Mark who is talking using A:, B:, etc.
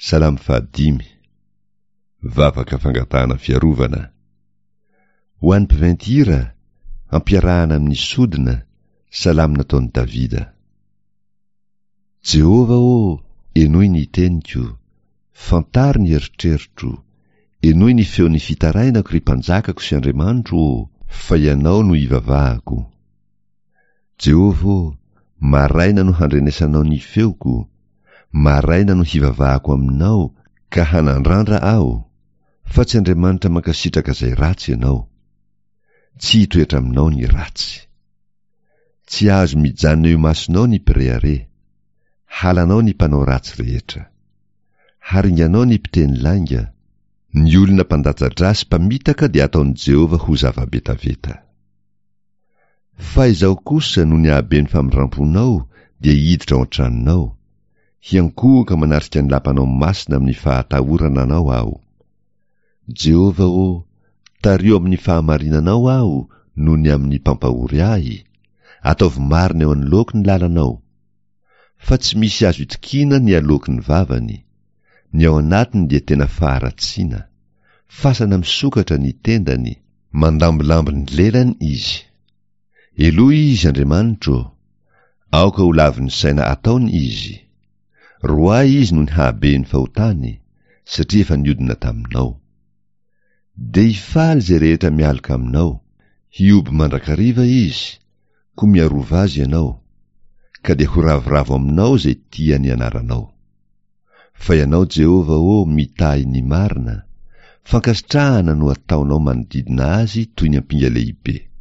A: Salamy 5 vavaka fangatahana fiarovana. Ho an'ny mpiventira ampiarahana amin'ny sodina salamy nataon'i Davida. Jehova enoy ny teniko, fantary ny eritreritro, enoy ny feon'ny fitarainako ry mpanjakako sy Andriamanitro, fa ianao no ivavahako. Jehova, maraina no handrenesanao ny feoko, maraina no hivavahako aminao ka hanandrandra aho, fa tsy Andriamanitra mankasitraka izay ratsy ianao. Tsy hitoetra aminao ny ratsy. Tsy azo mijanona eo masonao ny mpirehare, halanao ny mpanao ratsy rehetra. Haringanao ny mpiteny langa, ny olona mpandaja-drasy mpamitaka dia ataon'i Jehova ho zava-betaveta. Fa izao kosa no ny haben'ny famindramponao dia hiditra ao an-tranonao, hiankohoka manarika ny lampanao masina amin'ny fahatahorana anao aho. Jehova tario amin'ny fahamarinanao aho noho ny amin'ny mpampahory ahy, ataovy marina eo anoloko ny lalanao. Fa tsy misy azo itokiana ny aloky ny vavany, ny ao anatiny dia tena faharatsiana, fasana misokatra ny tendany, mandambilamby ny lelany izy. Eloy izy Andriamanitro, aoka ho lavy ny saina ataony izy. Roay izy no ny habe'ny fahotany, satria efa niodina taminao. De hifaly zay rehetra mialaka aminao, hioby mandrakariva izy, ko miarova azy ianao, ka dia ho ravoravo aminao zay tia ny anaranao. Fa ianao Jehova mitahy ny marina, fankasitrahana no ataonao manodidina azy toy ny ampinga lehibe.